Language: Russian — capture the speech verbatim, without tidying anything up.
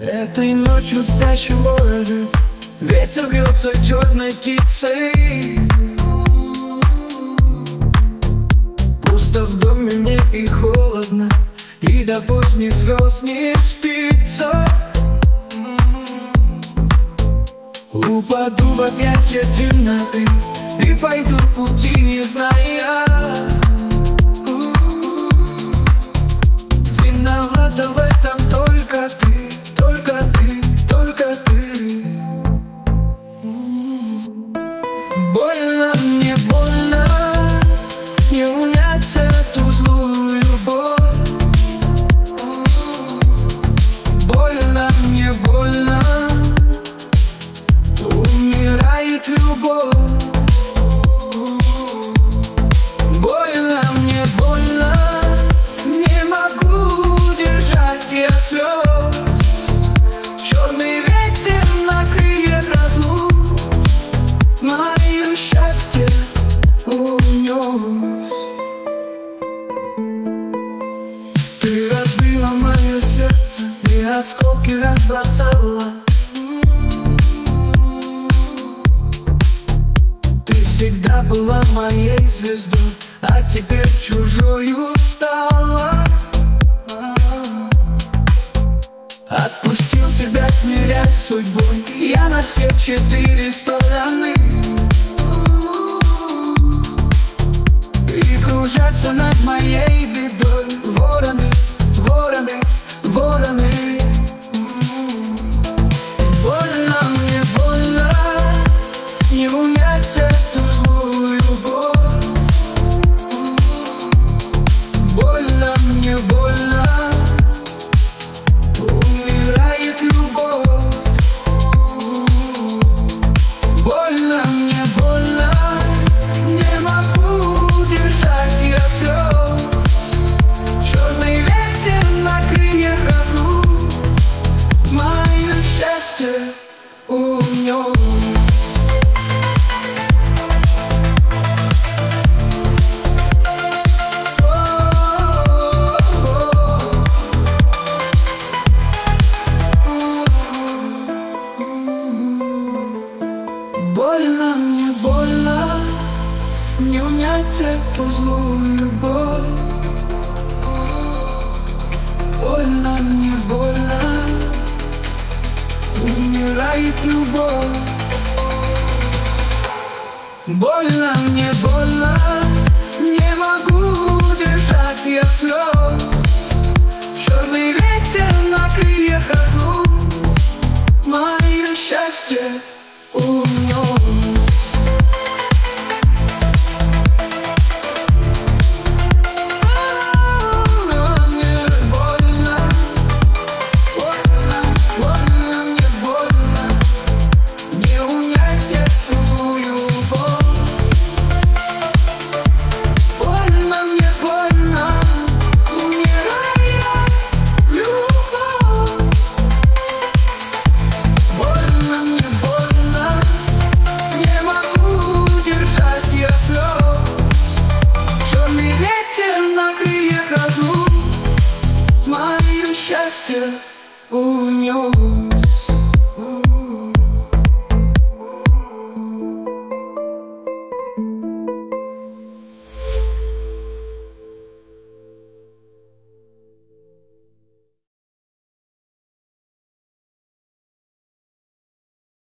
Этой ночью в спящем городе ветер бьется черной птицей. Пусто в доме мне и холодно, и до поздних звезд не спится. Упаду в объятия темноты и пойду пути, не зная. Виновата в этом только ты, только ты, только ты. Больно мне, больно не унять эту злую боль. Больно мне, больно умирает любовь. Больно мне, больно не могу держать я слез. Черный ветер на крыльях разлук мое счастье унес. Ты разбила мое сердце и осколки разбросала. Всегда была моей звездой, а теперь чужою стала. Отпустил тебя смирять с судьбой я на все четыре стороны. И кружатся над моей бедой вороны, вороны, вороны. Больно мне, больно не унять эту злую боль. Больно мне, больно умирает любовь. Больно мне, больно не могу держать я слез. Черный ветер на крыльях разлук мое счастье унес. Больно мне, больно не унять эту злую боль. Больно мне, больно умирает любовь. Больно мне, больно не могу держать я слез. Черный ветер на крыльях разлук мое счастье унес. Счастье унес.